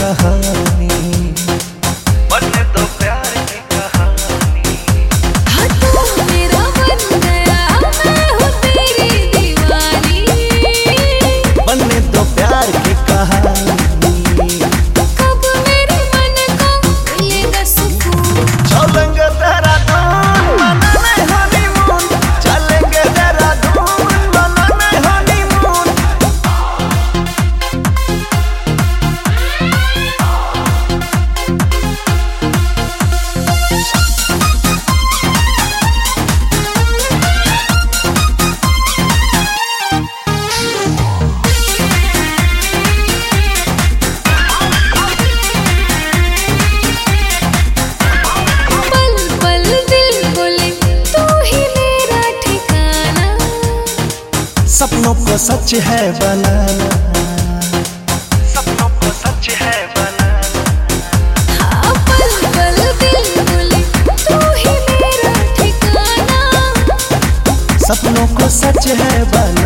कहानी, बनने दो प्यार की कहानी। हाँ तू मेरा बन गया, मैं हूँ तेरी दीवानी। बनने दो प्यार की कहानी। कब मेरे मन को मिलेगा सुकून। चलेंगे देहरादून मनाने हनीमून, चलेंगे देहरादून मनाने हनीमून। पल पल दिल बोले तू ही मेरा ठिकाना। सपनों को सच है बनाना, सपनों को सच है बनाना। हाँ पल पल दिल बोले तू ही मेरा ठिकाना। सपनों को सच है बनाना।